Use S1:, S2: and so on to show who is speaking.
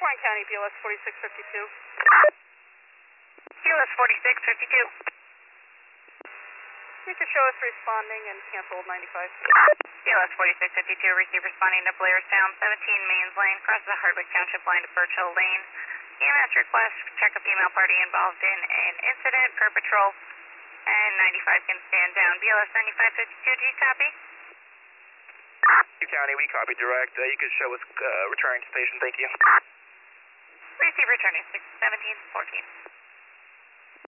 S1: Warren County, BLS 4652.
S2: BLS 4652.
S1: You can show us responding and cancel 95.
S2: BLS 4652, receive responding to Blairstown, 17 Mains Lane, crosses the Hardwick Township line to Birch Hill Lane. EMS request, check a female party involved in an incident per patrol, and 95 can stand down. BLS 9552, do you copy?
S3: County, we copy direct. You can show us returning to station, thank you.
S2: Receive returning, 1714.